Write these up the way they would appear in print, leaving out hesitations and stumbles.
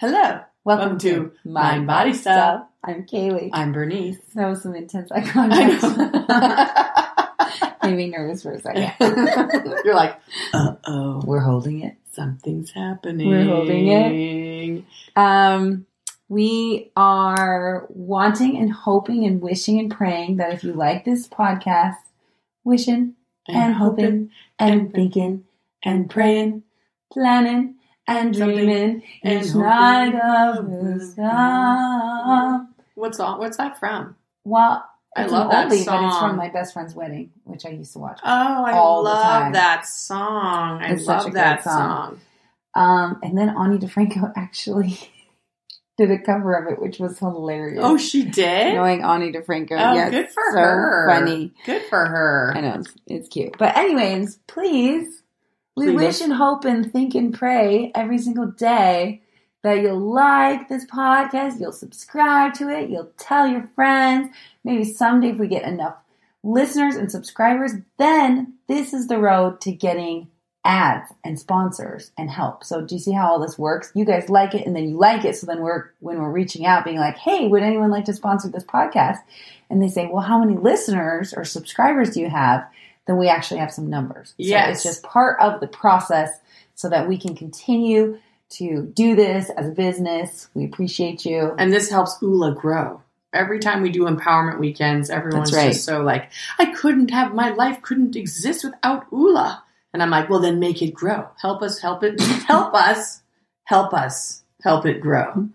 Hello. Welcome to Mind Body Stuff. I'm Kaylee. I'm Bernice. That was some intense eye contact. Made me nervous for a second. You're like, uh-oh. We're holding it. Something's happening. We're holding it. We are wanting and hoping and wishing and praying that if you like this podcast, wishing and hoping and thinking and praying, planning and dreaming each night of the sky. What's that from? Well, I love that oldie, song. But it's from my best friend's wedding, which I used to watch. Oh, I love that song. I love that song. And then Ani DeFranco actually did a cover of it, which was hilarious. Oh, she did? Knowing Ani DeFranco. Oh, yes, good for so her. Funny. Good for her. I know, it's cute. But anyways, please, we wish and hope and think and pray every single day that you'll like this podcast, you'll subscribe to it, you'll tell your friends. Maybe someday if we get enough listeners and subscribers, then this is the road to getting ads and sponsors and help. So do you see how all this works? You guys like it and then you like it. So then when we're reaching out being like, hey, would anyone like to sponsor this podcast? And they say, well, how many listeners or subscribers do you have? Then we actually have some numbers. Yes. So it's just part of the process so that we can continue to do this as a business. We appreciate you. And this helps ULA grow. Every time we do empowerment weekends, everyone's just so like, my life couldn't exist without ULA. And I'm like, well, then make it grow. Help us, help it, help us, help it grow.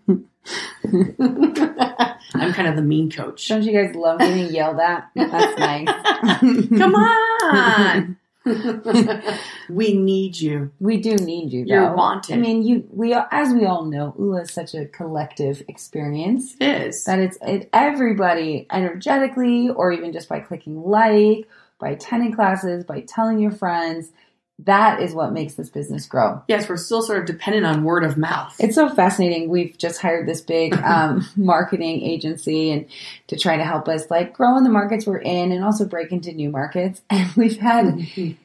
I'm kind of the mean coach. Don't you guys love getting yelled at? That's nice. Come on. We need you. We do need you, though. You're wanted. I mean, as we all know, ULA is such a collective experience. It is. That it's everybody energetically, or even just by clicking like, by attending classes, by telling your friends. That is what makes this business grow. Yes, we're still sort of dependent on word of mouth. It's so fascinating. We've just hired this big marketing agency and to try to help us like grow in the markets we're in and also break into new markets. And we've had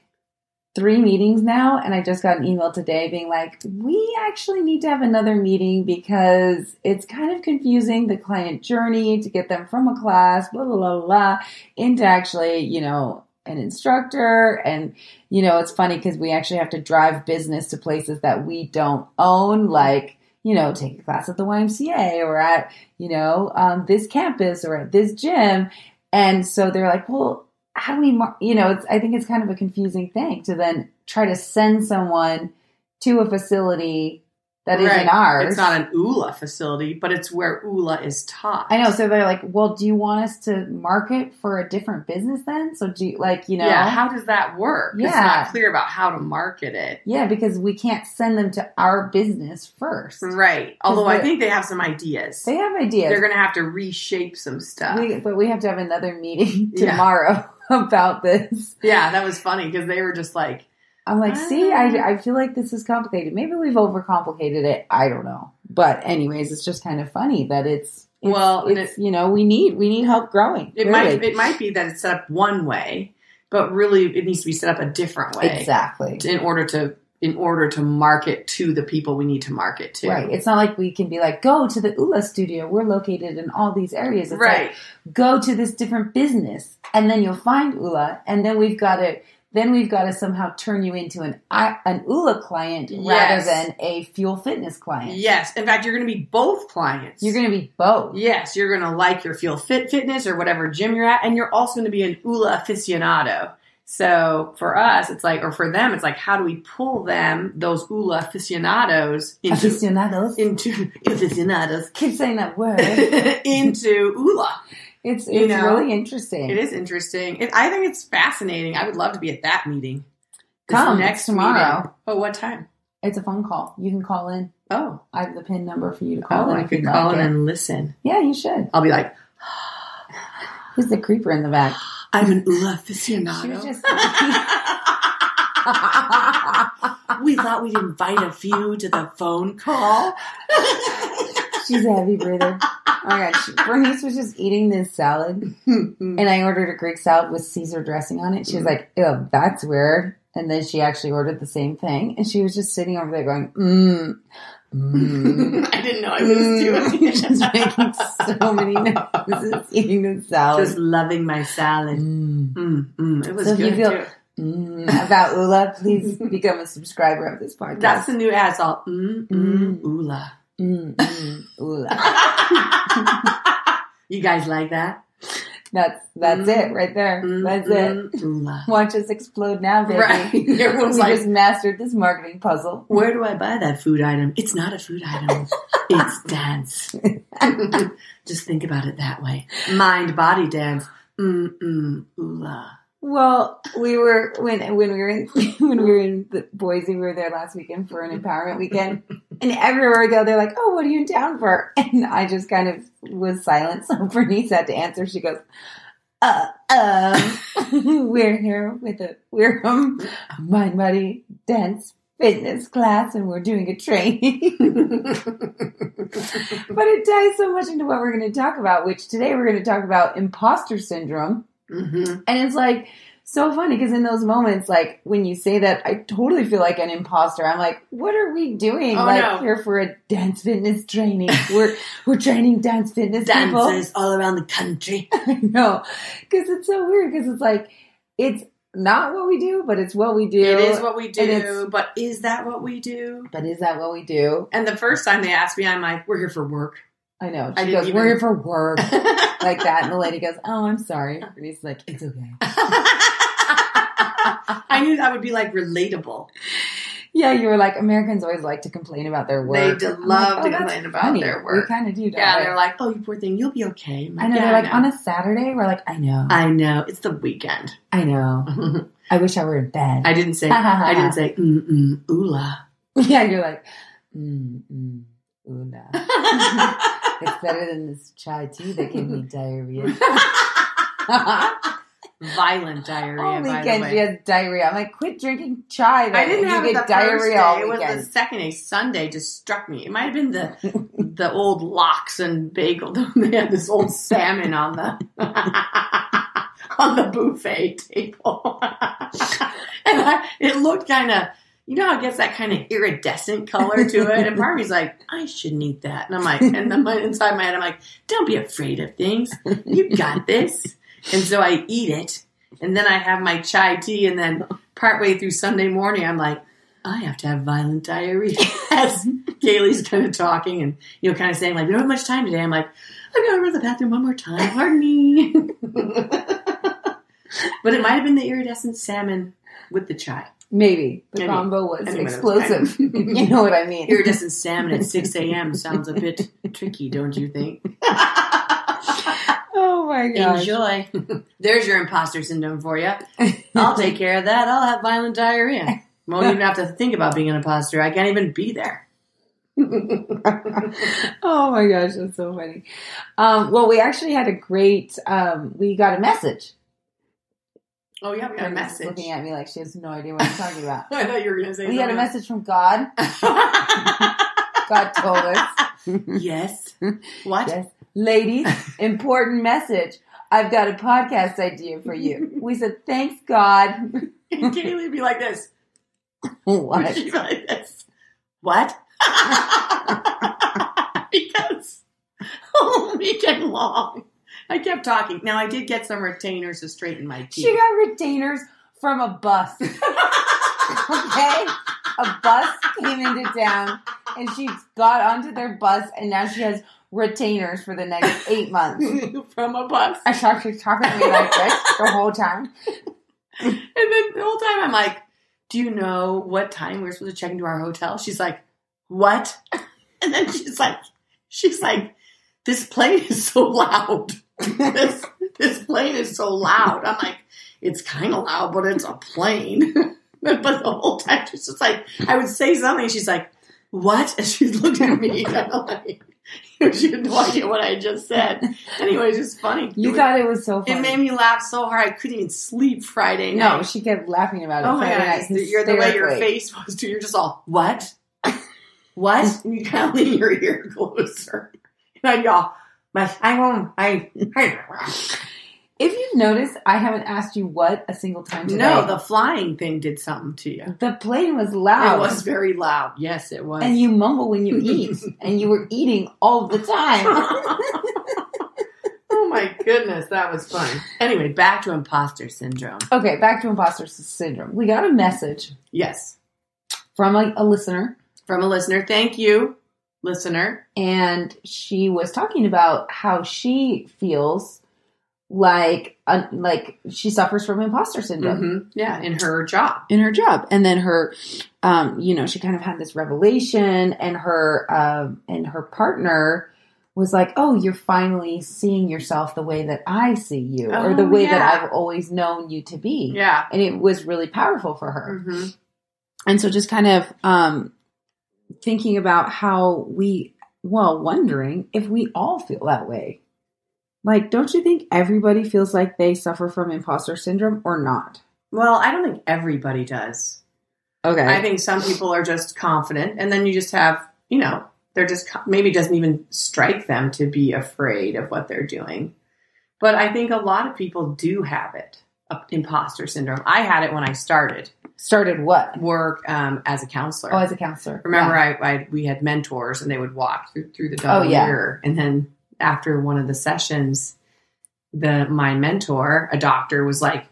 3 meetings now. And I just got an email today being like, we actually need to have another meeting because it's kind of confusing the client journey to get them from a class, blah, blah, blah, blah, into actually, an instructor. And, it's funny because we actually have to drive business to places that we don't own, like, take a class at the YMCA or at, this campus or at this gym. And so they're like, well, how do we, I think it's kind of a confusing thing to then try to send someone to a facility that isn't ours. It's not an ULA facility, but it's where ULA is taught. I know. So they're like, well, do you want us to market for a different business then? So do you, Yeah, how does that work? Yeah. It's not clear about how to market it. Yeah, because we can't send them to our business first. Right. Although I think they have some ideas. They have ideas. They're going to have to reshape some stuff. But we have to have another meeting tomorrow about this. Yeah, that was funny because they were just like, I'm like, see, I feel like this is complicated. Maybe we've overcomplicated it. I don't know. But anyways, it's just kind of funny that it's we need help growing. It might be that it's set up one way, but really it needs to be set up a different way. Exactly. In order to market to the people we need to market to. Right. It's not like we can be like, go to the ULA studio. We're located in all these areas. It's like, go to this different business and then you'll find ULA and then we've got to somehow turn you into an ULA client rather than a Fuel Fitness client. Yes. In fact, you're going to be both clients. You're going to be both. Yes. You're going to like your Fuel Fitness or whatever gym you're at. And you're also going to be an ULA aficionado. So for us, it's like, or for them, it's like, how do we pull those ULA aficionados into aficionados. Keep saying that word. into ULA. It's really interesting. It is interesting. I think it's fascinating. I would love to be at that meeting. Come next tomorrow. Meeting. Oh, what time? It's a phone call. You can call in. Oh. I have the PIN number for you to call in. I could call in and listen. Yeah, you should. I'll be like, who's the creeper in the back? I'm an ULA aficionado. We thought we'd invite a few to the phone call. She's a heavy breather. Oh my God. Bernice was just eating this salad, and I ordered a Greek salad with Caesar dressing on it. She was like, ew, that's weird. And then she actually ordered the same thing, and she was just sitting over there going, I didn't know I was doing it. She's making so many noises, eating the salad. Just loving my salad. It was so good, if you feel too. About Ula, please become a subscriber of this podcast. That's the new ad. It's all Ula. Ula. You guys like that? That's it right there. That's it. Ula. Watch us explode now, baby. Right. Everyone's we like, just mastered this marketing puzzle. where do I buy that food item? It's not a food item. It's dance. Just think about it that way. Mind body dance. Ula. Well, we were when we were in Boise, we were there last weekend for an empowerment weekend, and everywhere we go, they're like, "Oh, what are you in town for?" And I just kind of was silent. So Bernice had to answer. She goes, we're here we're a mind body dance fitness class, and we're doing a training." But it ties so much into what we're going to talk about, which today we're going to talk about imposter syndrome. And it's like so funny because in those moments, like when you say that, I totally feel like an imposter. I'm like, what are we doing? Here for a dance fitness training. We're training dance fitness dancers all around the country. I know, because it's so weird. Because it's like it's not what we do, but it's what we do. It is what we do, but is that what we do? But is that what we do? And the first time they asked me, I'm like, we're here for work. I know. She goes, we're here for work. Like that. And the lady goes, oh, I'm sorry. And he's like, it's okay. I knew that would be like relatable. Yeah, you were like, Americans always like to complain about their work. They love to complain about their work. We kind of do that. Yeah, they're like, oh, you poor thing, you'll be okay. I know. They're like, on a Saturday, we're like, I know. I know. It's the weekend. I know. I wish I were in bed. I didn't say, oola. Yeah, you're like, oola. It's better than this chai tea that gave me diarrhea. Violent diarrhea. All weekend she has diarrhea. I'm like, quit drinking chai. I didn't have it the diarrhea first day. all It was weekend. the second day. Sunday just struck me. It might have been the old lox and bagel. They had this old salmon on the buffet table, and it looked kind of. You know how it gets that kind of iridescent color to it? And part of me's like, I shouldn't eat that. And I'm like, and then inside my head, I'm like, don't be afraid of things. You got this. And so I eat it. And then I have my chai tea. And then partway through Sunday morning, I'm like, I have to have violent diarrhea. As Kaylee's kind of talking and, kind of saying, like, we don't have much time today. I'm like, I've got to go to the bathroom one more time. Pardon me. But it might have been the iridescent salmon with the chai. Maybe. The combo was explosive. You know what I mean. Iridescent salmon at 6 a.m. sounds a bit tricky, don't you think? Oh my gosh. Enjoy. There's your imposter syndrome for you. I'll take care of that. I'll have violent diarrhea. Won't even have to think about being an imposter. I can't even be there. Oh my gosh, that's so funny. Well, we actually had a great, we got a message. Oh, yeah, we got a message. Looking at me like she has no idea what I'm talking about. I thought you were going to say We got a message from God. God told us. Yes. What? Yes. Ladies, important message. I've got a podcast idea for you. We said, thanks, God. And Kaylee would be like this. What? She'd be like this. What? Because all weekend long, I kept talking. Now, I did get some retainers to straighten my teeth. She got retainers from a bus. Okay? A bus came into town, and she got onto their bus, and now she has retainers for the next 8 months. From a bus. I thought she was talking to me like this the whole time. And then the whole time I'm like, do you know what time we're supposed to check into our hotel? She's like, what? And then she's like, this plane is so loud. This plane is so loud. I'm like, it's kind of loud, but it's a plane. But the whole time she's just like, I would say something, and she's like, what? And she's looking at me kind of like, she had no idea what I just said. Anyway, it's just funny. You thought it was so funny. It made me laugh so hard I couldn't even sleep Friday night. No, she kept laughing about it. Oh my God. You're the way your face was too. You're just all, what? What? And you kind of lean your ear closer. And I'd go, if you've you notice I haven't asked you what a single time today? No, the flying thing did something to you. The plane was loud. It was very loud. Yes, it was. And you mumble when you eat. And you were eating all the time. Oh my goodness, that was fun. Anyway, back to imposter syndrome. Okay, back to imposter syndrome. We got a message. Yes. From a listener. From a listener. Thank you, listener. And she was talking about how she feels like she suffers from imposter syndrome. Mm-hmm. Yeah, in her job. And then her, she kind of had this revelation, and her partner was like, oh, you're finally seeing yourself the way that I see you, or the way that I've always known you to be. Yeah. And it was really powerful for her. Mm-hmm. And so just kind of thinking about how wondering if we all feel that way. Like, don't you think everybody feels like they suffer from imposter syndrome or not? Well, I don't think everybody does. Okay. I think some people are just confident, and then you just have, they're just, maybe it doesn't even strike them to be afraid of what they're doing. But I think a lot of people do have it, imposter syndrome. I had it when I started. Started what? Work as a counselor. Oh, as a counselor. Remember, we had mentors, and they would walk through the double mirror. And then after one of the sessions, my mentor, a doctor, was like,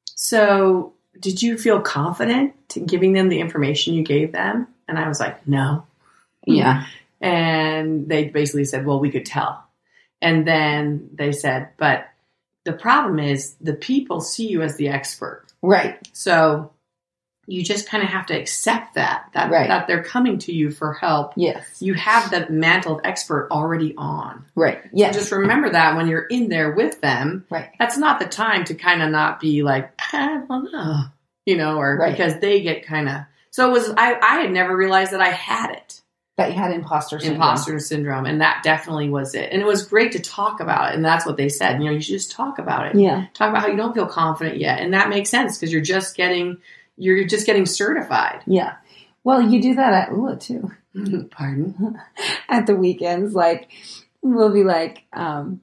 so did you feel confident giving them the information you gave them? And I was like, no. Yeah. And they basically said, well, we could tell. And then they said, but the problem is the people see you as the expert. Right. So you just kind of have to accept that they're coming to you for help. Yes. You have the mantle of expert already on. Right. Yes. So just remember that when you're in there with them, right. That's not the time to kind of not be like, I don't know, or right. Because they get kind of, so it was, I had never realized that I had it. That you had imposter syndrome. And that definitely was it. And it was great to talk about it. And that's what they said. You should just talk about it. Yeah. Talk about how you don't feel confident yet. And that makes sense because you're just getting certified. Yeah. Well, you do that at ULA too. Pardon? At the weekends, like, we'll be like, and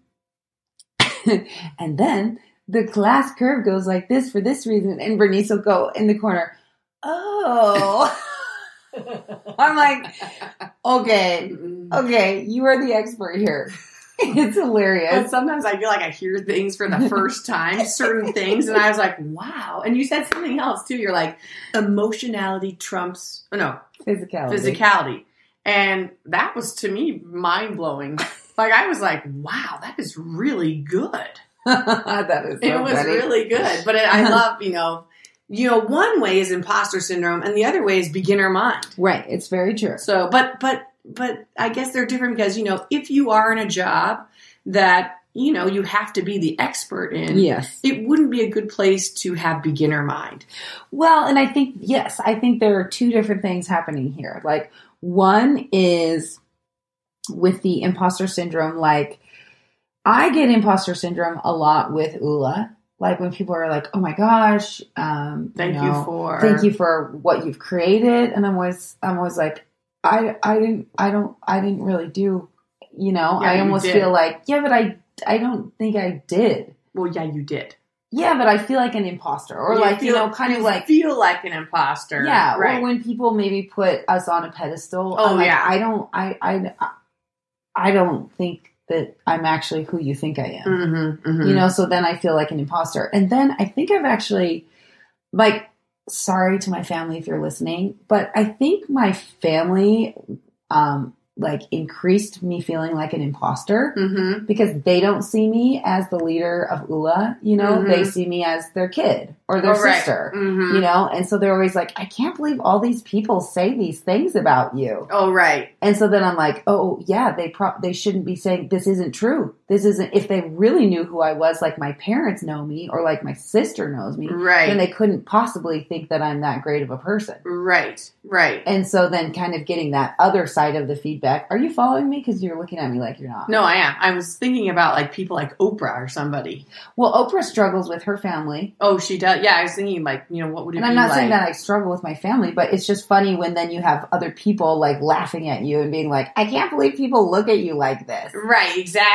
then the class curve goes like this for this reason. And Bernice will go in the corner, oh. I'm like, okay, you are the expert here. It's hilarious. But sometimes I feel like I hear things for the first time, certain things, and I was like, wow. And you said something else too. You're like, emotionality trumps, physicality. And that was, to me, mind-blowing. Like, I was like, wow, that is really good. That is so It was funny. really good. But I love, one way is imposter syndrome, and the other way is beginner mind. Right. It's very true. So, but I guess they're different because, if you are in a job that, you have to be the expert in, yes, it wouldn't be a good place to have beginner mind. Well, and I think there are two different things happening here. Like, one is with the imposter syndrome, like, I get imposter syndrome a lot with ULA. Like when people are like, "Oh my gosh, thank you for what you've created," and I'm always like, I didn't really do, I almost feel like, yeah, but I don't think I did. Well, yeah, you did. Yeah, but I feel like an imposter, or feel like an imposter. Yeah, right. Or when people maybe put us on a pedestal. Oh, I'm like, yeah. I don't think that I'm actually who you think I am. Mm-hmm, mm-hmm. So then I feel like an imposter. And then I think I've actually, sorry to my family if you're listening, but I think my family, increased me feeling like an imposter mm-hmm. because they don't see me as the leader of ULA, mm-hmm. they see me as their kid or their sister, right. mm-hmm. And so they're always like, I can't believe all these people say these things about you. Oh, right. And so then I'm like, oh yeah, they shouldn't be saying this isn't true. This isn't, if they really knew who I was, like my parents know me or like my sister knows me, right. then they couldn't possibly think that I'm that great of a person. Right. Right. And so then kind of getting that other side of the feedback. Are you following me? Because you're looking at me like you're not. No, I am. I was thinking about like people like Oprah or somebody. Well, Oprah struggles with her family. Oh, she does. Yeah, I was thinking like, what would it be like? And I'm not saying that I struggle with my family, but it's just funny when then you have other people like laughing at you and being like, I can't believe people look at you like this. Right, exactly.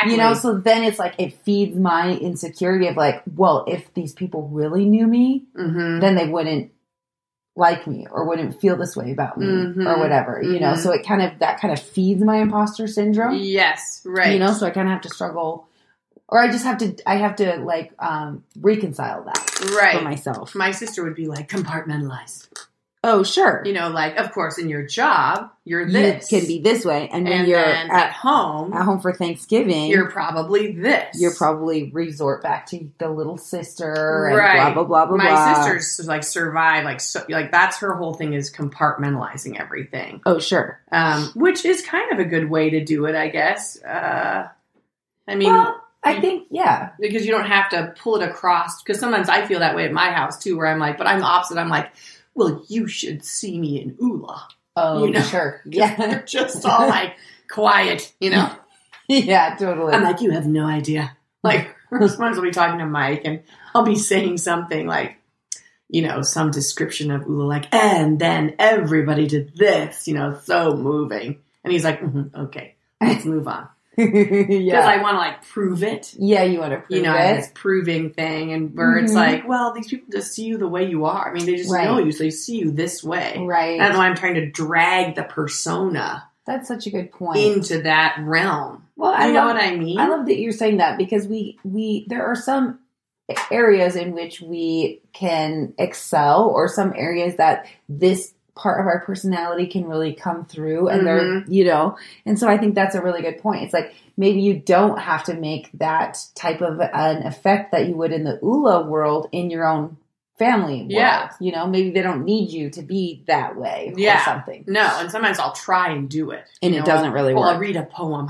so then it's like, it feeds my insecurity of like, well, if these people really knew me, then they wouldn't like me or wouldn't feel this way about me or whatever, you know? So that kind of feeds my imposter syndrome. Yes. Right. You know, so I kind of have to struggle, or I have to like, reconcile that for myself. My sister would be like, compartmentalize. Oh, sure. You know, like, of course, in your job, you're this. You can be this way. And when you're at home for Thanksgiving, you're probably this. You're probably resort back to the little sister and blah, blah, blah, blah, My blah. sister's like survive, like that's her whole thing is compartmentalizing everything. Oh, sure. Which is kind of a good way to do it, I guess. I mean... Well, I think, yeah. Because you don't have to pull it across. Because sometimes I feel that way at my house, too, where I'm like, but I'm the opposite. I'm like, well, you should see me in Ula. Oh, you know? Sure. Yeah. They're just all like quiet, you know? Yeah, totally. I'm like, you have no idea. Like, sometimes I'll be talking to Mike and I'll be saying something like, you know, some description of Ula, like, and then everybody did this, you know, so moving. And he's like, okay, let's move on. Because I want to like prove it. Yeah, you want to prove it. You know, this proving thing, and where it's like, well, these people just see you the way you are. I mean, they just know you, so they see you this way. Right. That's why I'm trying to drag the persona. That's such a good point. Into that realm. Well, you know what I mean? I love that you're saying that, because we there are some areas in which we can excel, or some areas that this part of our personality can really come through, and they're, you know, and so I think that's a really good point. It's like, maybe you don't have to make that type of an effect that you would in the Ula world in your own family world. Yeah. You know, maybe they don't need you to be that way or something. No, and sometimes I'll try and do it. And it doesn't really work. I'll read a poem.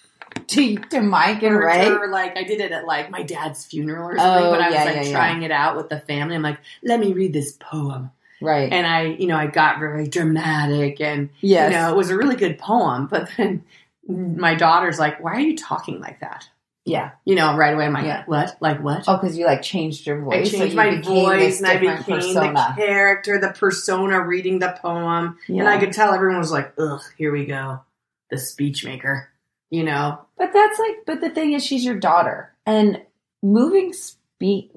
To Mike and Ray? Or like, I did it at like my dad's funeral or something, but I was trying it out with the family. I'm like, let me read this poem. Right. And I got very dramatic, and, you know, it was a really good poem, but then my daughter's like, why are you talking like that? Yeah. You know, right away I'm like, what? Like what? Oh, because you like changed your voice. I changed my voice, and I became the character, the persona reading the poem. Yeah. And I could tell everyone was like, ugh, here we go. The speech maker, you know? But the thing is, she's your daughter, and moving speakers,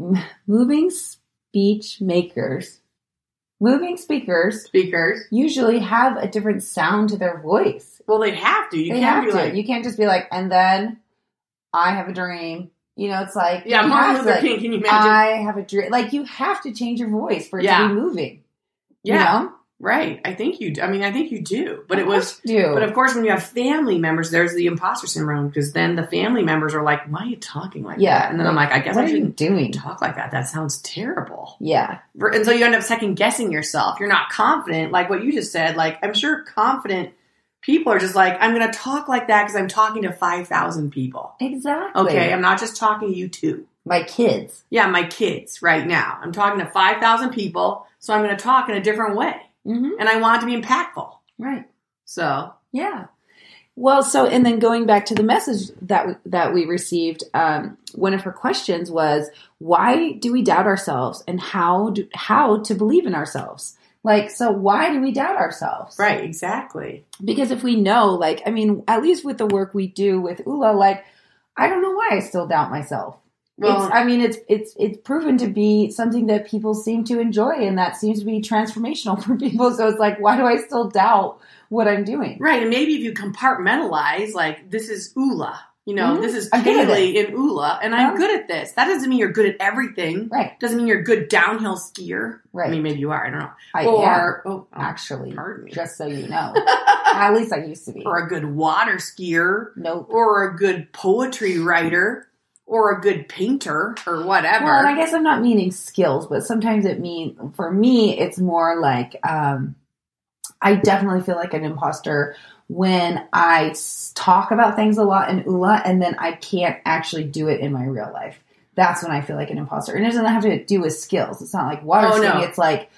usually have a different sound to their voice. Well, they'd have to. You can't just be like, and then I have a dream. You know, it's like, Martin Luther King, can you imagine? I have a dream. Like, you have to change your voice for it to be moving. Yeah. You know? Right. I think you do. But But of course, when you have family members, there's the imposter syndrome, because then the family members are like, why are you talking like that? And then I'm like, I guess I shouldn't talk like that. That sounds terrible. Yeah. And so you end up second guessing yourself. You're not confident. Like what you just said, like, I'm sure confident people are just like, I'm going to talk like that because I'm talking to 5,000 people. Exactly. Okay. I'm not just talking to you two. My kids. Yeah. My kids right now. I'm talking to 5,000 people. So I'm going to talk in a different way. And I want it to be impactful. Right. So. Yeah. Well, and then going back to the message that we received, one of her questions was, why do we doubt ourselves, and how to believe in ourselves? Like, so why do we doubt ourselves? Right. Exactly. Because if we know, like, I mean, at least with the work we do with Ula, like, I don't know why I still doubt myself. Well, it's proven to be something that people seem to enjoy, and that seems to be transformational for people. So it's like, why do I still doubt what I'm doing? Right. And maybe if you compartmentalize, like, this is Ula, you know, this is Kaylee in Ula, and I'm good at this. That doesn't mean you're good at everything. Right. Doesn't mean you're a good downhill skier. Right. I mean, maybe you are. I don't know. Actually, pardon me. Just so you know. At least I used to be. Or a good water skier. Nope. Or a good poetry writer. Or a good painter, or whatever. Well, and I guess I'm not meaning skills, but sometimes for me, it's more like, I definitely feel like an imposter when I talk about things a lot in Ula, and then I can't actually do it in my real life. That's when I feel like an imposter. And it doesn't have to do with skills. It's not like water skiing. No. It's like,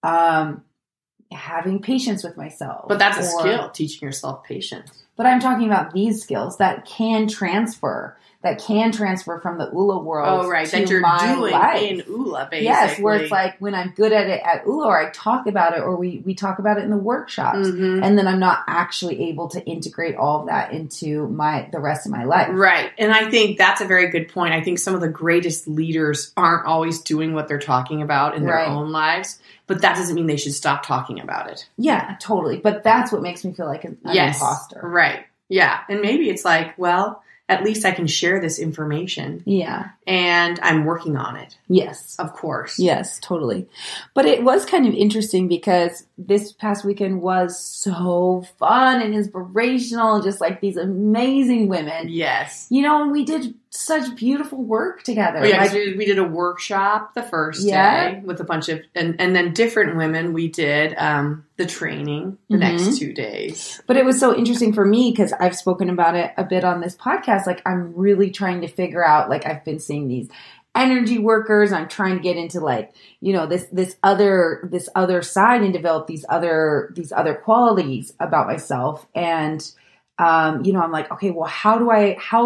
having patience with myself. But that's a skill, teaching yourself patience. But I'm talking about these skills that can transfer, that can transfer from the ULA world. Oh, right. To that you're my doing life. in ULA, basically. Yes, where it's like when I'm good at it at ULA, or I talk about it, or we talk about it in the workshops, and then I'm not actually able to integrate all of that into the rest of my life. Right. And I think that's a very good point. I think some of the greatest leaders aren't always doing what they're talking about in their own lives, but that doesn't mean they should stop talking about it. Yeah, totally. But that's what makes me feel like an imposter. Right. Yeah. And maybe it's like, well, at least I can share this information. Yeah. And I'm working on it. Yes. Of course. Yes, totally. But it was kind of interesting because this past weekend was so fun and inspirational, just like these amazing women. Yes. You know, and we did such beautiful work together. Oh, yeah, like, we did a workshop the first day with a bunch of, and then different women. We did the training the next 2 days. But it was so interesting for me because I've spoken about it a bit on this podcast. Like, I'm really trying to figure out, like, I've been seeing these energy workers. I'm trying to get into, like, you know, this other side and develop these other qualities about myself. And you know, I'm like, okay, well, how do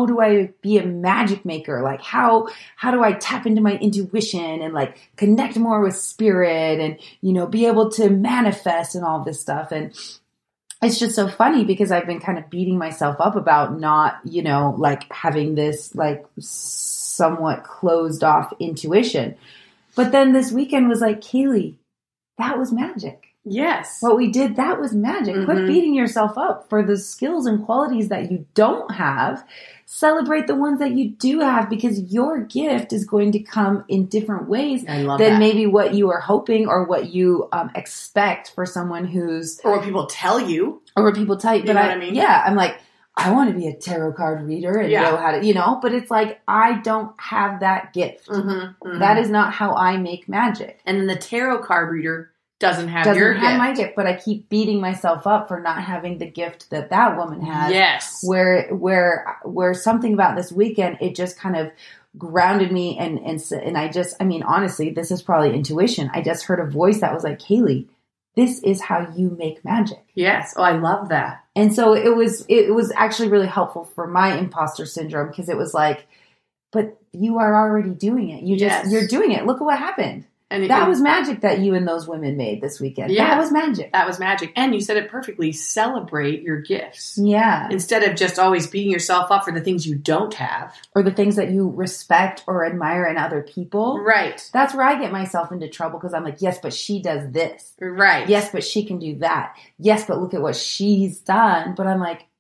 I be a magic maker? Like, how do I tap into my intuition and like connect more with spirit and, you know, be able to manifest and all this stuff. And it's just so funny because I've been kind of beating myself up about not, you know, like having this like somewhat closed off intuition. But then this weekend was like, Kaylee, that was magic. Yes. What we did, that was magic. Quit beating yourself up for the skills and qualities that you don't have. Celebrate the ones that you do have because your gift is going to come in different ways than maybe what you are hoping or what you expect for someone who's... Or what people tell you. Or what people tell you. But I mean? Yeah, I'm like, I want to be a tarot card reader and know how to, you know, but it's like, I don't have that gift. That is not how I make magic. And then the tarot card reader doesn't have my gift, but I keep beating myself up for not having the gift that woman has. Yes. Where something about this weekend, it just kind of grounded me and I mean, honestly, this is probably intuition. I just heard a voice that was like, Kaylee, this is how you make magic. Yes. Oh, I love that. And so it was actually really helpful for my imposter syndrome because it was like, but you are already doing it. You're doing it. Look at what happened. And that was magic that you and those women made this weekend. Yeah, that was magic. That was magic. And you said it perfectly. Celebrate your gifts. Yeah. Instead of just always beating yourself up for the things you don't have. Or the things that you respect or admire in other people. Right. That's where I get myself into trouble because I'm like, yes, but she does this. Right. Yes, but she can do that. Yes, but look at what she's done. But I'm like,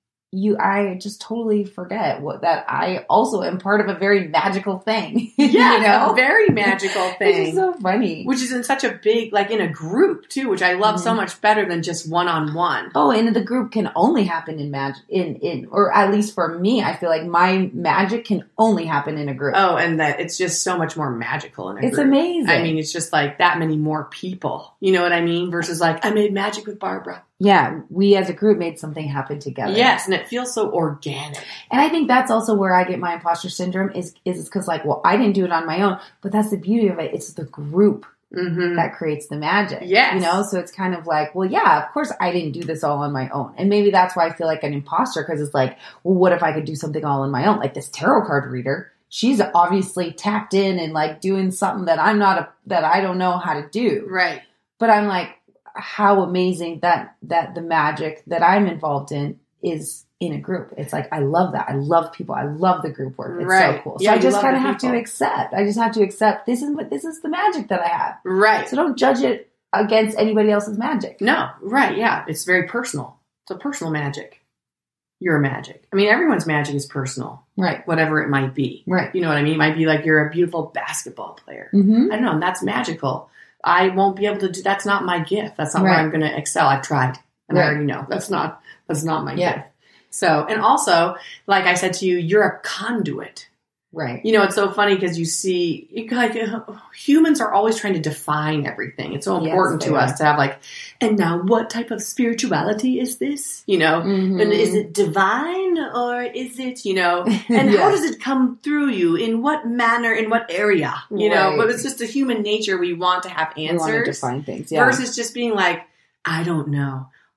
I just totally forget that I also am part of a very magical thing. Yeah, you know? A very magical thing. Which is so funny. Which is in such a big, like in a group too, which I love so much better than just one-on-one. Oh, and the group can only happen in magic, or at least for me, I feel like my magic can only happen in a group. Oh, and that it's just so much more magical in a group. It's amazing. I mean, it's just like that many more people. You know what I mean? Versus like, I made magic with Barbara. Yeah, we as a group made something happen together. Yes, and it feels so organic. And I think that's also where I get my imposter syndrome is because like, well, I didn't do it on my own, but that's the beauty of it. It's the group that creates the magic. Yes. You know, so it's kind of like, well, yeah, of course I didn't do this all on my own. And maybe that's why I feel like an imposter because it's like, well, what if I could do something all on my own? Like this tarot card reader, she's obviously tapped in and like doing something that that I don't know how to do. Right. But I'm like, how amazing that the magic that I'm involved in is in a group. It's like, I love that. I love people. I love the group work. It's so cool. So I just kind of have to accept. I just have to accept this is the magic that I have. Right. So don't judge it against anybody else's magic. No. Right. Yeah. It's very personal. It's a personal magic. Your magic. I mean, everyone's magic is personal. Right. Whatever it might be. Right. You know what I mean? It might be like you're a beautiful basketball player. I don't know. And that's magical. I won't be able to do, that's not my gift. That's not where I'm going to excel. I've tried and I already know that's not my gift. So, and also, like I said to you, you're a conduit. Right. You know, it's so funny because you see, like, humans are always trying to define everything. It's so important to us to have like, and now what type of spirituality is this? You know, and is it divine or is it, you know, and how does it come through you? In what manner, in what area? You know, but it's just a human nature. We want to have answers. We want to define things. Versus just being like, I don't know.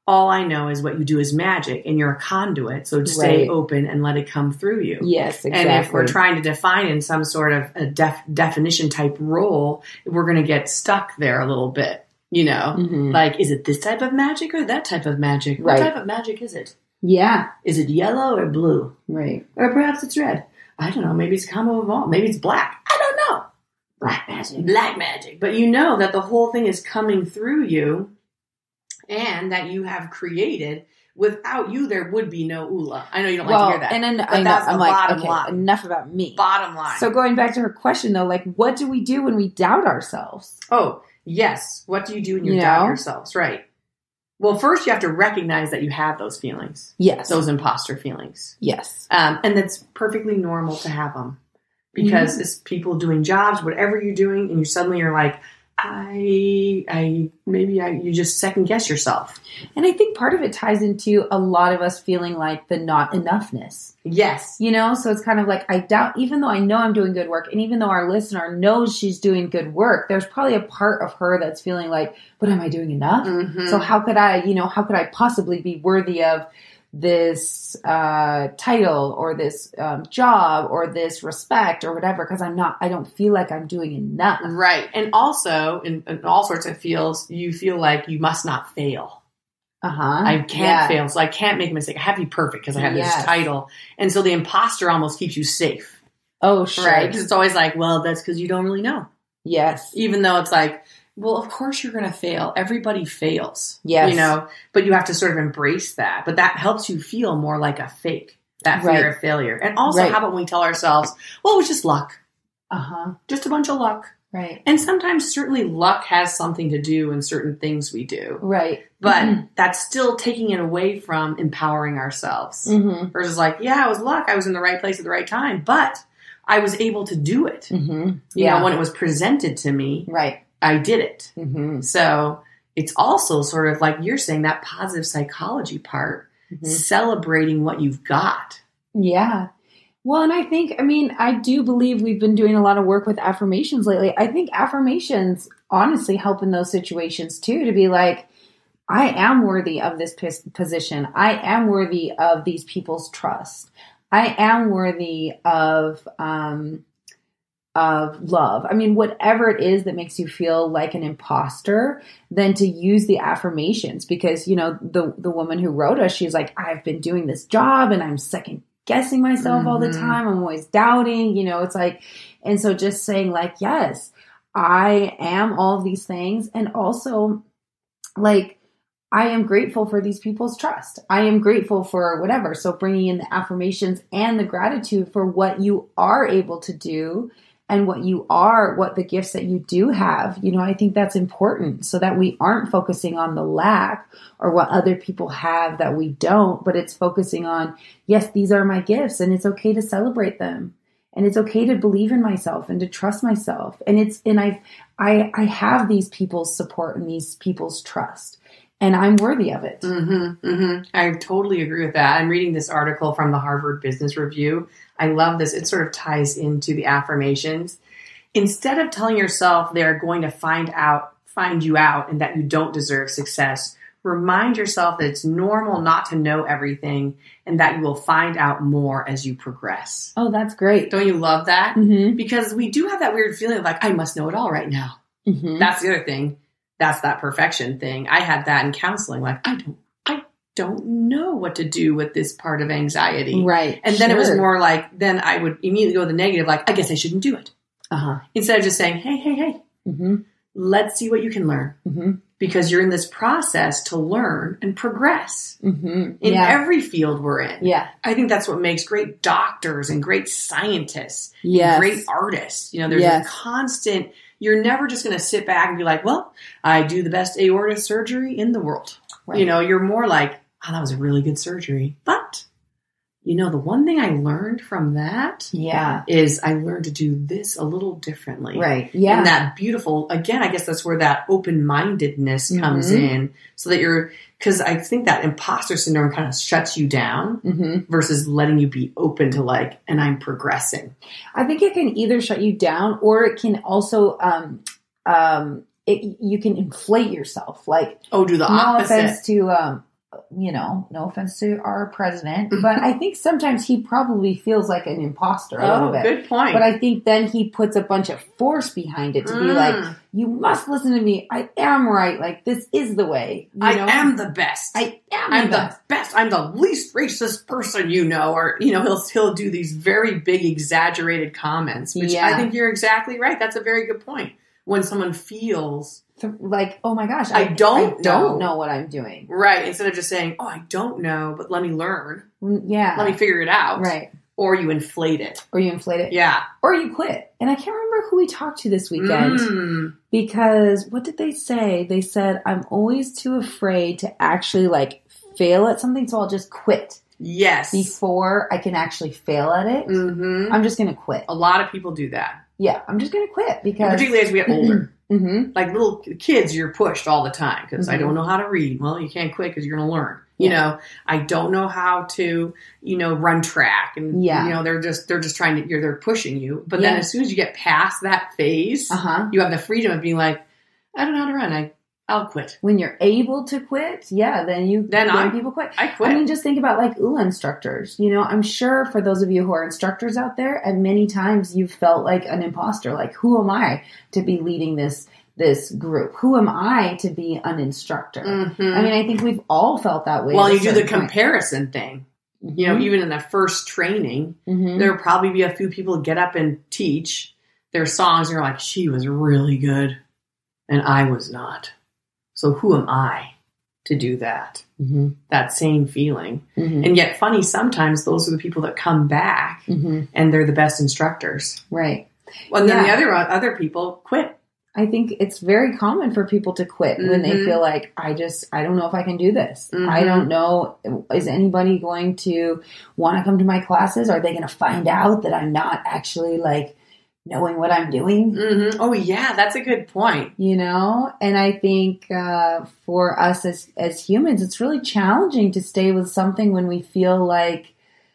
All I know is what you do is magic, and you're a conduit. So stay open and let it come through you. Yes, exactly. And if we're trying to define in some sort of a definition type role, we're going to get stuck there a little bit. Like, is it this type of magic or that type of magic? What type of magic is it? Yeah. Is it yellow or blue? Right. Or perhaps it's red. I don't know. Maybe it's a combo of all. Maybe it's black. I don't know. Black magic. But you know that the whole thing is coming through you, and that you have created. Without you, there would be no Ula. I know you don't like to hear that. And then that's the bottom line. Enough about me. Bottom line. So going back to her question, though, like, what do we do when we doubt ourselves? Oh, yes. What do you do when you doubt yourselves? Right. Well, first you have to recognize that you have those feelings. Yes. Those imposter feelings. Yes. And that's perfectly normal to have them. Because it's people doing jobs, whatever you're doing, and you're like, you just second guess yourself. And I think part of it ties into a lot of us feeling like the not enoughness. Yes. So it's kind of like, I doubt, even though I know I'm doing good work, and even though our listener knows she's doing good work, there's probably a part of her that's feeling like, but am I doing enough? Mm-hmm. So how could I possibly be worthy of this title or this job or this respect or whatever, because I don't feel like I'm doing enough. Right. And also in all sorts of fields, you feel like you must not fail. I can't fail, so I can't make a mistake. I have to be perfect because I have this title. And so the imposter almost keeps you safe. Oh, sure. Right? Because it's always like, well, that's because you don't really know. Yes. Even though it's like, well, of course you're going to fail. Everybody fails. Yes. But you have to sort of embrace that. But that helps you feel more like a fake, that fear of failure. And also, how about when we tell ourselves, well, it was just luck. Just a bunch of luck. Right. And sometimes certainly luck has something to do in certain things we do. Right. But that's still taking it away from empowering ourselves. Versus like, it was luck. I was in the right place at the right time. But I was able to do it. You know, when it was presented to me. Right. I did it. So it's also sort of like you're saying, that positive psychology part, celebrating what you've got. Yeah. Well, and I do believe we've been doing a lot of work with affirmations lately. I think affirmations honestly help in those situations too, to be like, I am worthy of this position. I am worthy of these people's trust. I am worthy of love. I mean, whatever it is that makes you feel like an imposter, then to use the affirmations, because, the woman who wrote us, she's like, I've been doing this job and I'm second guessing myself all the time. I'm always doubting, it's like, and so just saying like, yes, I am all of these things. And also like, I am grateful for these people's trust. I am grateful for whatever. So bringing in the affirmations and the gratitude for what you are able to do and what the gifts that you do have. I think that's important so that we aren't focusing on the lack or what other people have that we don't, but it's focusing on, yes, these are my gifts and it's okay to celebrate them. And it's okay to believe in myself and to trust myself. And I have these people's support and these people's trust. And I'm worthy of it. I totally agree with that. I'm reading this article from the Harvard Business Review. I love this. It sort of ties into the affirmations. Instead of telling yourself they're going to find you out and that you don't deserve success, remind yourself that it's normal not to know everything and that you will find out more as you progress. Oh, that's great. Don't you love that? Because we do have that weird feeling of like, I must know it all right now. That's the other thing. That's that perfection thing. I had that in counseling. Like, I don't know what to do with this part of anxiety. Right. And then it was more like, then I would immediately go to the negative, like, I guess I shouldn't do it. Instead of just saying, hey, let's see what you can learn. Because you're in this process to learn and progress in every field we're in. Yeah. I think that's what makes great doctors and great scientists, and great artists. There's a constant. You're never just going to sit back and be like, well, I do the best aorta surgery in the world. Right. You're more like, oh, that was a really good surgery. But, the one thing I learned from that is I learned to do this a little differently. Right. Yeah. And that beautiful, again, I guess that's where that open-mindedness comes in. So that because I think that imposter syndrome kind of shuts you down versus letting you be open to like, and I'm progressing. I think it can either shut you down or it can also, you can inflate yourself. Like, do the opposite. No offense to no offense to our president, but I think sometimes he probably feels like an imposter a little bit. Good point. But I think then he puts a bunch of force behind it to be like, you must listen to me. I am right. Like, this is the way. I am the best. I'm the best. I'm the least racist person or, he'll do these very big exaggerated comments, which I think you're exactly right. That's a very good point. When someone feels like, oh my gosh, I don't know what I'm doing. Right. Instead of just saying, oh, I don't know, but let me learn. Yeah. Let me figure it out. Right. Or you inflate it. Yeah. Or you quit. And I can't remember who we talked to this weekend because what did they say? They said, I'm always too afraid to actually fail at something. So I'll just quit. Yes. Before I can actually fail at it. Mm-hmm. I'm just going to quit. A lot of people do that. Yeah. I'm just going to quit because. And particularly as we get older. Mm-hmm. Like little kids, you're pushed all the time because I don't know how to read. Well, you can't quit because you're going to learn. I don't know how to, run track, and they're just trying to. They're pushing you. But then as soon as you get past that phase, you have the freedom of being like, I don't know how to run. I'll quit. When you're able to quit, then people quit. I quit. I mean, just think about ULA instructors. I'm sure for those of you who are instructors out there, and many times you've felt like an imposter. Like, who am I to be leading this group? Who am I to be an instructor? Mm-hmm. I mean, I think we've all felt that way. Well, you do the comparison thing. Mm-hmm. Even in the first training, there will probably be a few people get up and teach their songs, and you're like, she was really good, and I was not. So who am I to do that? Mm-hmm. That same feeling. Mm-hmm. And yet funny, sometimes those are the people that come back and they're the best instructors. Right. Well, and then the other people quit. I think it's very common for people to quit when they feel like, I don't know if I can do this. Mm-hmm. I don't know. Is anybody going to want to come to my classes? Are they going to find out that I'm not actually knowing what I'm doing? Mm-hmm. Oh yeah, that's a good point. And I think for us as humans, it's really challenging to stay with something when we feel like,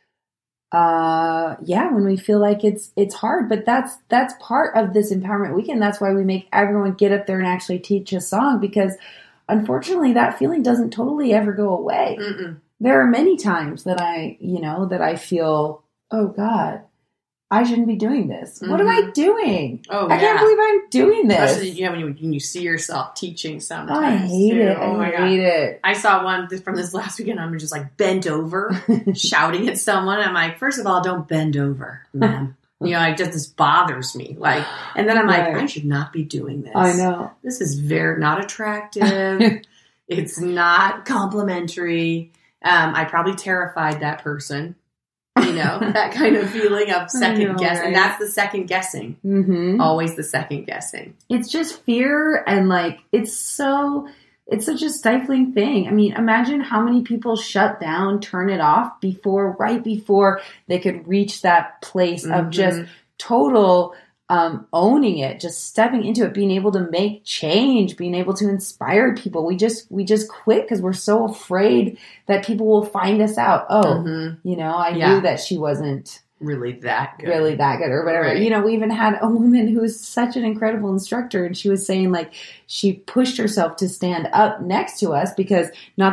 when we feel like it's hard. But that's part of this empowerment weekend. That's why we make everyone get up there and actually teach a song, because unfortunately that feeling doesn't totally ever go away. Mm-mm. There are many times that I feel, oh God, I shouldn't be doing this. Mm-hmm. What am I doing? Oh, I can't believe I'm doing this. Especially, when you see yourself teaching sometimes. I hate it. Oh my God. It. I saw one from this last weekend. I'm just bent over, shouting at someone. I'm like, first of all, don't bend over, ma'am. This bothers me. And then I'm like, I should not be doing this. I know. This is very not attractive. It's not complimentary. I probably terrified that person. That kind of feeling of second guess. Right? And that's the second guessing. Mm-hmm. Always the second guessing. It's just fear. And it's such a stifling thing. I mean, imagine how many people shut down, turn it off right before they could reach that place of just total owning it, just stepping into it, being able to make change, being able to inspire people. We just quit because we're so afraid that people will find us out. Oh, I knew that she wasn't really that good or whatever. Right. We even had a woman who was such an incredible instructor, and she was saying she pushed herself to stand up next to us because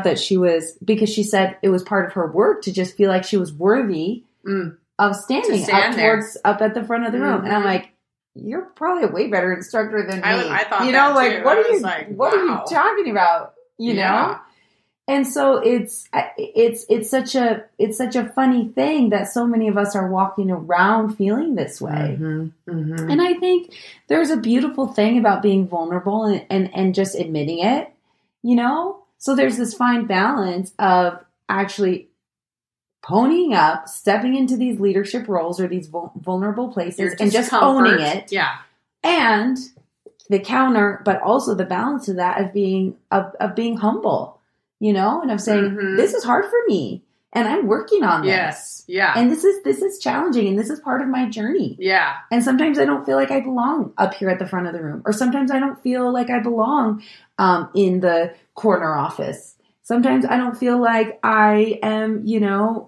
she said it was part of her work to just feel like she was worthy of standing up at the front of the room. And I'm like, you're probably a way better instructor than me. I thought that too. What are you talking about? You know? And so it's such a funny thing that so many of us are walking around feeling this way. Mm-hmm. Mm-hmm. And I think there's a beautiful thing about being vulnerable and just admitting it, So there's this fine balance of actually ponying up, stepping into these leadership roles or these vulnerable places and just owning it. Yeah. And the counter, but also the balance of that of being humble, and of saying, this is hard for me and I'm working on this. Yes. Yeah. And this is challenging and this is part of my journey. Yeah. And sometimes I don't feel like I belong up here at the front of the room, or sometimes I don't feel like I belong in the corner office. Sometimes I don't feel like I am,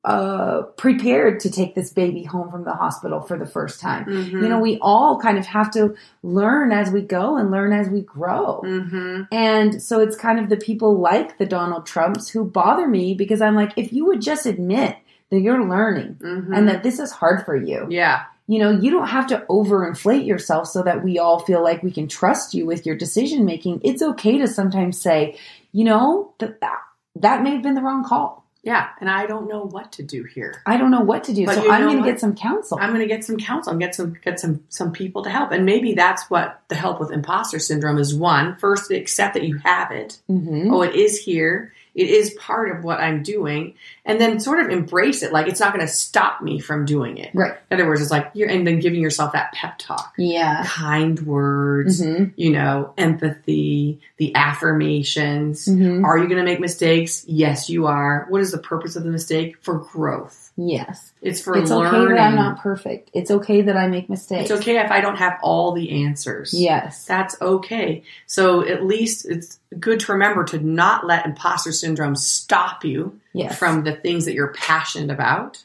prepared to take this baby home from the hospital for the first time. You know, we all kind of have to learn as we go and learn as we grow. And so it's kind of the people like the Donald Trumps who bother me, because I'm like, if you would just admit that you're learning and that this is hard for you. Yeah. You know, you don't have to overinflate yourself so that we all feel like we can trust you with your decision making. It's okay to sometimes say, you know, that may have been the wrong call. Yeah, and I don't know what to do here. I don't know what to do, but so I'm going to get some counsel. I'm going to get some counsel and get some people to help. And maybe that's what the help with imposter syndrome is. One, first, accept that you have it. Oh, it is here. It is part of what I'm doing. And then sort of embrace it. Like, it's not going to stop me from doing it. Right. In other words, it's like, and then giving yourself that pep talk. Yeah. Kind words, you know, empathy, the affirmations. Are you going to make mistakes? Yes, you are. What is the purpose of the mistake? For growth. Yes. It's learning. It's okay that I'm not perfect. It's okay that I make mistakes. It's okay if I don't have all the answers. Yes. That's okay. So at least it's good to remember to not let imposter syndrome stop you from the things that you're passionate about.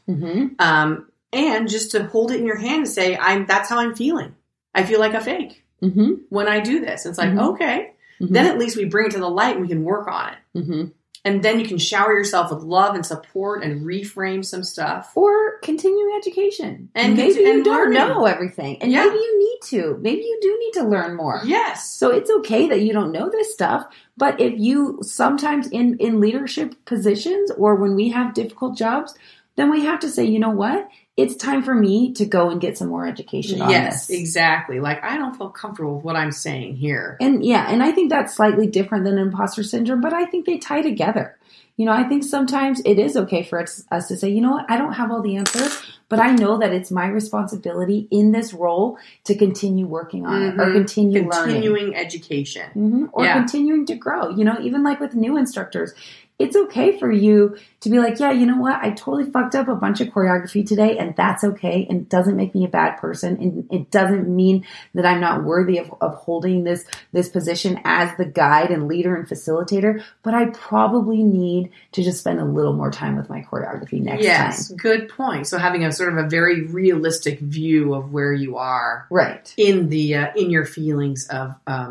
And just to hold it in your hand and say, that's how I'm feeling. I feel like a fake when I do this. It's like, okay. Then at least we bring it to the light and we can work on it. And then you can shower yourself with love and support and reframe some stuff. Or continuing education. And maybe you don't learning. know everything. And maybe you need to. Maybe you do need to learn more. Yes. So it's okay that you don't know this stuff. But if you sometimes in leadership positions or when we have difficult jobs, then we have to say, you know what? It's time for me to go and get some more education on this. Yes, exactly. Like, I don't feel comfortable with what I'm saying here. And and I think that's slightly different than imposter syndrome, but I think they tie together. You know, I think sometimes it is okay for us to say, you know what, I don't have all the answers, but I know that it's my responsibility in this role to continue working on it or continuing education. Or continuing to grow. You know, even like with new instructors, it's okay for you to be like, yeah, you know what? I totally fucked up a bunch of choreography today, and that's okay. And it doesn't make me a bad person. And it doesn't mean that I'm not worthy of holding this position as the guide and leader and facilitator. But I probably need to just spend a little more time with my choreography next time. Yes, good point. So having a sort of a very realistic view of where you are, right, in your feelings of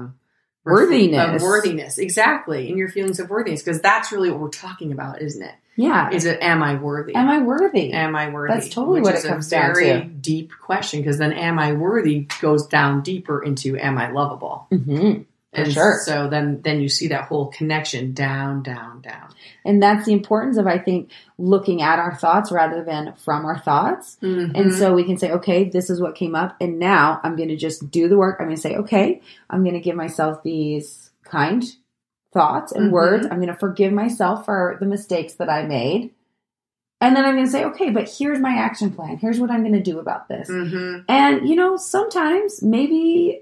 worthiness, exactly. In your feelings of worthiness, because that's really what we're talking about, isn't it? Yeah. Is it, am I worthy? Am I worthy? Am I worthy? That's totally what it comes down to. Which is a very deep question, because then am I worthy goes down deeper into am I lovable? For sure. So then you see that whole connection down, down, down. And that's the importance of, I think, looking at our thoughts rather than from our thoughts. And so we can say, okay, this is what came up. And now I'm going to just do the work. I'm going to say, okay, I'm going to give myself these kind thoughts and words. I'm going to forgive myself for the mistakes that I made. And then I'm going to say, okay, but here's my action plan. Here's what I'm going to do about this. And, you know, sometimes maybe,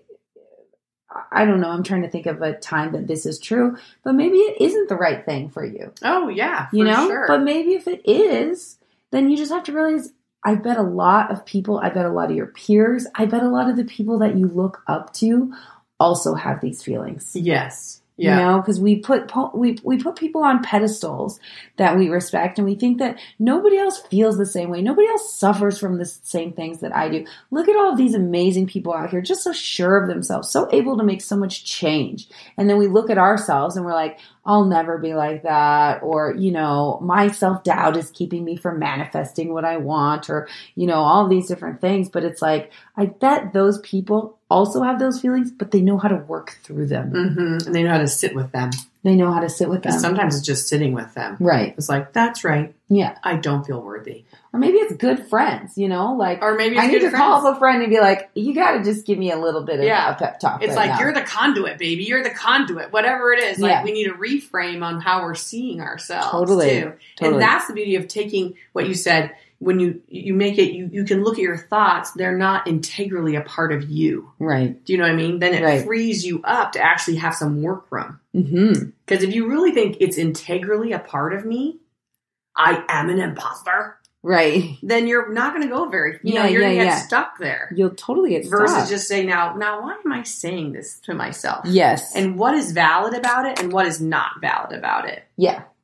I don't know, I'm trying to think of a time that this is true, but maybe it isn't the right thing for you. Oh, yeah, for sure. But maybe if it is, then you just have to realize, I bet a lot of people, I bet a lot of your peers, I bet a lot of the people that you look up to also have these feelings. Yes. Yeah. You know, because we put people on pedestals that we respect, and we think that nobody else feels the same way. Nobody else suffers from the same things that I do. Look at all of these amazing people out here, just so sure of themselves, so able to make so much change. And then we look at ourselves and we're like, I'll never be like that. Or, you know, my self-doubt is keeping me from manifesting what I want, or, you know, all these different things. But it's like, I bet those people also have those feelings, but they know how to work through them. And they know how to sit with them. They know how to sit with them. Sometimes it's just sitting with them. Right. It's like, that's right. Yeah. I don't feel worthy. Or maybe it's good friends, you know, like, or maybe it's I need to call up a friend and be like, you got to just give me a little bit of a pep talk. It's right like, now. You're the conduit, baby. You're the conduit, whatever it is. Like, we need to reframe on how we're seeing ourselves too. And that's the beauty of taking what you said. When you make it, you can look at your thoughts. They're not integrally a part of you. Right. Do you know what I mean? Then it frees you up to actually have some work room. Because if you really think it's integrally a part of me, I am an imposter. Right. Then you're not going to go very, you're going to get stuck there. You'll totally get stuck. Versus just say, now, why am I saying this to myself? Yes. And what is valid about it and what is not valid about it? Yeah.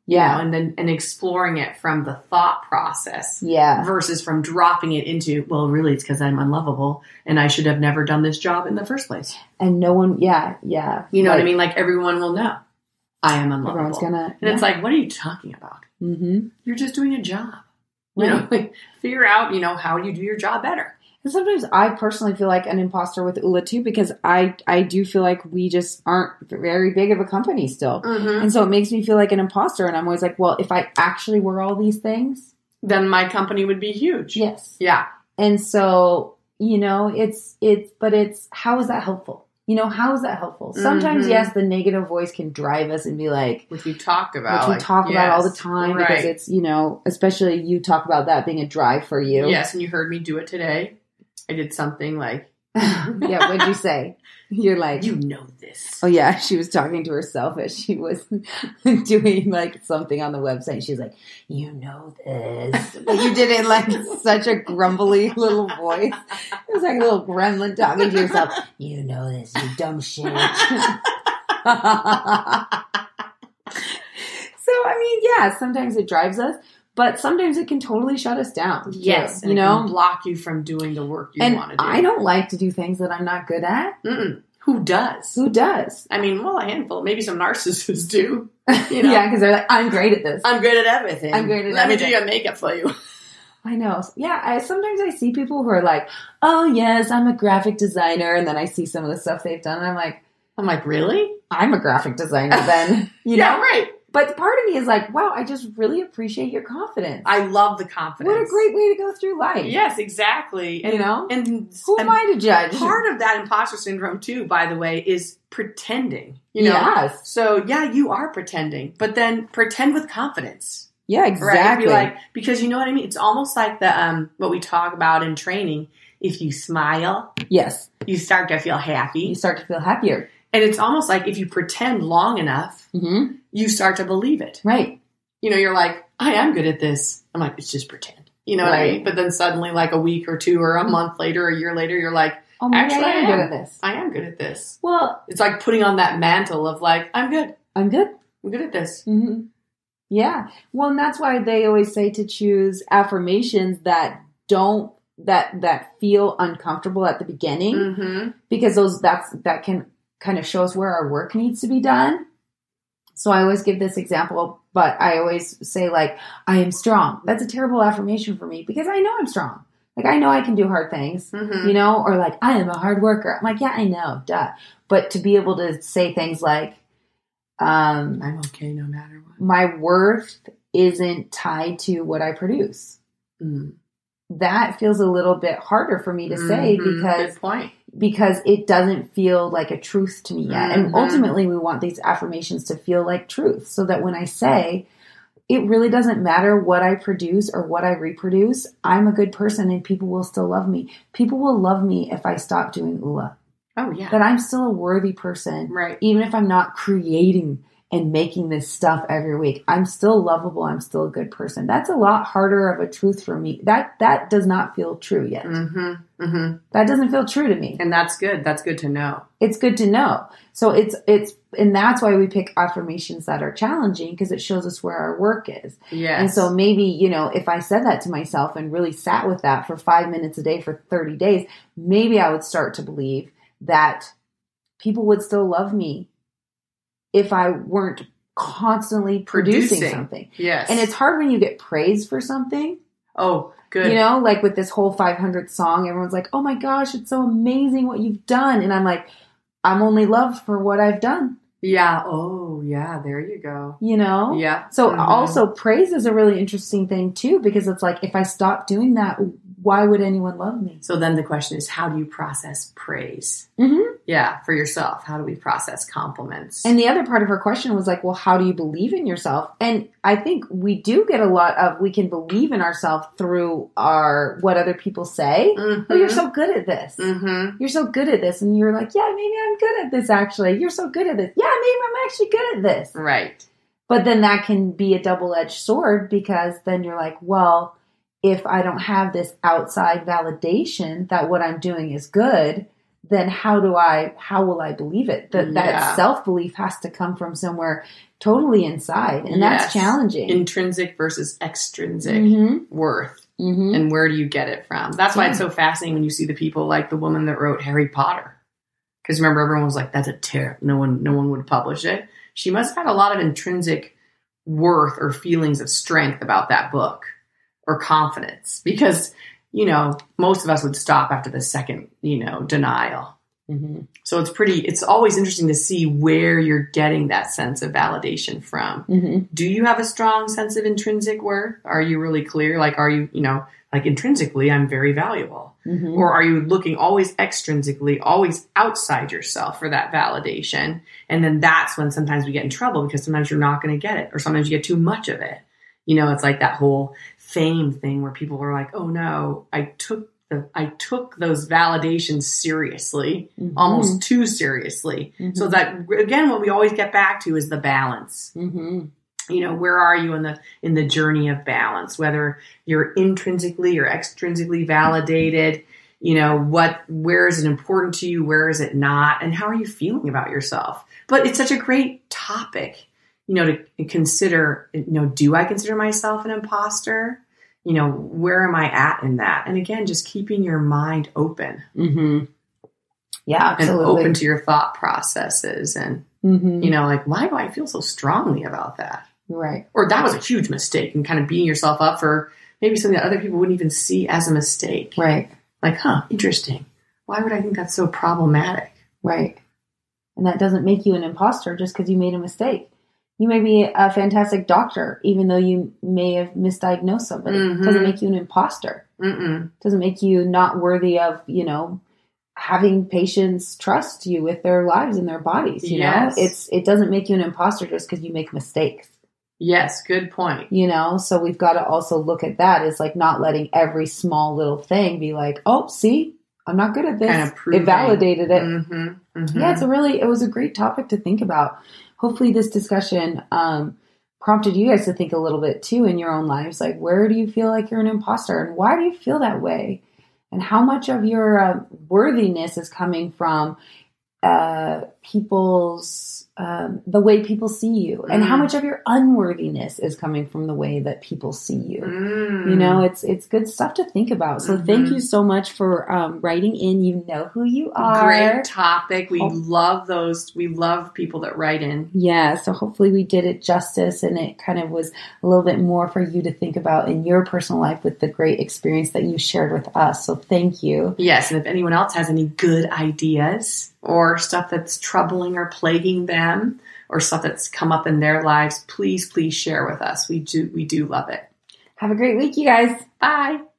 Yeah. And exploring it from the thought process. Yeah. Versus from dropping it into, well, really, it's because I'm unlovable and I should have never done this job in the first place. And no one, yeah. You know what I mean? Like, everyone will know I am unlovable. Everyone's gonna, and it's like, what are you talking about? Mm-hmm. You're just doing a job. Right. You know, like, figure out, how you do your job better. And sometimes I personally feel like an imposter with Ula too, because I do feel like we just aren't very big of a company still. Mm-hmm. And so it makes me feel like an imposter. And I'm always like, well, if I actually were all these things, then my company would be huge. Yes. Yeah. And so, but how is that helpful? How is that helpful? Sometimes, yes, the negative voice can drive us and be like, which we talk about. Which we talk about all the time, right. Because it's, especially you talk about that being a drive for you. Yes. And you heard me do it today. I did something like, yeah, what'd you say? You're like, you know this. Oh yeah, she was talking to herself as she was doing like something on the website. She was like, you know this. But you did it like such a grumbly little voice. It was like a little gremlin talking to yourself. You know this, you dumb shit. So, yeah, sometimes it drives us. But sometimes it can totally shut us down. Yes. Too, and block you from doing the work you want to do. I don't like to do things that I'm not good at. Mm-mm. Who does? I mean, well, a handful. Maybe some narcissists do. Yeah, because they're like, I'm great at this. I'm great at everything. Let me do your makeup for you. I know. Yeah, sometimes I see people who are like, oh, yes, I'm a graphic designer. And then I see some of the stuff they've done. And I'm like, really? I'm a graphic designer then. Yeah, right. But part of me is like, wow, I just really appreciate your confidence. I love the confidence. What a great way to go through life. Yes, exactly. And who am I to judge? Part of that imposter syndrome too, by the way, is pretending. Yes. So yeah, you are pretending, but then pretend with confidence. Yeah, exactly. Right? Because you know what I mean? It's almost like the what we talk about in training. If you smile, yes, you start to feel happy. You start to feel happier. And it's almost like if you pretend long enough, you start to believe it. Right. You're like, I am good at this. I'm like, it's just pretend. You know what I mean? But then suddenly, like a week or two or a month later, a year later, you're like, oh, actually, I am good at this. I am good at this. Well, it's like putting on that mantle of like, I'm good. I'm good. I'm good at this. Mm-hmm. Yeah. Well, and that's why they always say to choose affirmations that don't, that feel uncomfortable at the beginning, because that can kind of show us where our work needs to be done. So I always give this example, but I always say like, I am strong. That's a terrible affirmation for me because I know I'm strong. Like, I know I can do hard things, or like, I am a hard worker. I'm like, yeah, I know, duh. But to be able to say things like, I'm okay no matter what. My worth isn't tied to what I produce. Mm. That feels a little bit harder for me to say because it doesn't feel like a truth to me yet. And ultimately we want these affirmations to feel like truth so that when I say it really doesn't matter what I produce or what I reproduce, I'm a good person and people will still love me. People will love me if I stop doing Ula. Oh yeah. That I'm still a worthy person. Right. Even if I'm not creating and making this stuff every week. I'm still lovable. I'm still a good person. That's a lot harder of a truth for me. That does not feel true yet. That doesn't feel true to me. And that's good. That's good to know. It's good to know. So and that's why we pick affirmations that are challenging because it shows us where our work is. Yes. And so maybe, if I said that to myself and really sat with that for 5 minutes a day for 30 days, maybe I would start to believe that people would still love me if I weren't constantly producing something. Yes. And it's hard when you get praised for something. Oh, good. Like with this whole 500 song, everyone's like, oh my gosh, it's so amazing what you've done. And I'm like, I'm only loved for what I've done. Yeah. Oh, yeah. There you go. Yeah. So also praise is a really interesting thing too, because it's like, if I stop doing that, why would anyone love me? So then the question is, how do you process praise? Yeah, for yourself. How do we process compliments? And the other part of her question was like, well, how do you believe in yourself? And I think we do get a lot of, we can believe in ourselves through what other people say. Oh, you're so good at this. You're so good at this. And you're like, yeah, maybe I'm good at this actually. You're so good at this. Yeah, maybe I'm actually good at this. Right. But then that can be a double-edged sword because then you're like, well, if I don't have this outside validation that what I'm doing is good, then how will I believe it? That self-belief has to come from somewhere totally inside. And that's challenging. Intrinsic versus extrinsic worth. Mm-hmm. And where do you get it from? That's why it's so fascinating when you see the people like the woman that wrote Harry Potter. Because remember, everyone was like, that's a tear. No one would publish it. She must have had a lot of intrinsic worth or feelings of strength about that book or confidence. Because, most of us would stop after the second, denial. Mm-hmm. So it's always interesting to see where you're getting that sense of validation from. Mm-hmm. Do you have a strong sense of intrinsic worth? Are you really clear? Like, are you, like intrinsically, I'm very valuable. Mm-hmm. Or are you looking always extrinsically, always outside yourself for that validation? And then that's when sometimes we get in trouble because sometimes you're not going to get it, or sometimes you get too much of it. It's like that whole fame thing where people are like, oh no, I took those validations seriously, almost too seriously. Mm-hmm. So that, again, what we always get back to is the balance. Mm-hmm. Where are you in the journey of balance, whether you're intrinsically or extrinsically validated, where is it important to you? Where is it not? And how are you feeling about yourself? But it's such a great topic, to consider, do I consider myself an imposter? Where am I at in that? And again, just keeping your mind open. Mm-hmm. Yeah, absolutely. And open to your thought processes and, like, why do I feel so strongly about that? Right. Or that was a huge mistake, and kind of beating yourself up for maybe something that other people wouldn't even see as a mistake. Right. Like, interesting. Why would I think that's so problematic? Right. And that doesn't make you an imposter just because you made a mistake. You may be a fantastic doctor, even though you may have misdiagnosed somebody. Mm-hmm. It doesn't make you an imposter. It doesn't make you not worthy of, having patients trust you with their lives and their bodies. You know, it doesn't make you an imposter just because you make mistakes. Yes, good point. So we've got to also look at that as like not letting every small little thing be like, oh, see, I'm not good at this. Kind of it validated it. Mm-hmm. Mm-hmm. Yeah, it was a great topic to think about. Hopefully this discussion prompted you guys to think a little bit too in your own lives. Like, where do you feel like you're an imposter, and why do you feel that way? And how much of your worthiness is coming from people's the way people see you, and how much of your unworthiness is coming from the way that people see you. It's good stuff to think about. So thank you so much for writing in. You know who you are. Great topic. We love those. We love people that write in. Yeah. So hopefully we did it justice, and it kind of was a little bit more for you to think about in your personal life with the great experience that you shared with us. So thank you. Yes. And if anyone else has any good ideas or stuff that's troubling or plaguing them, or stuff that's come up in their lives, please share with us. We do love it. Have a great week, you guys. Bye.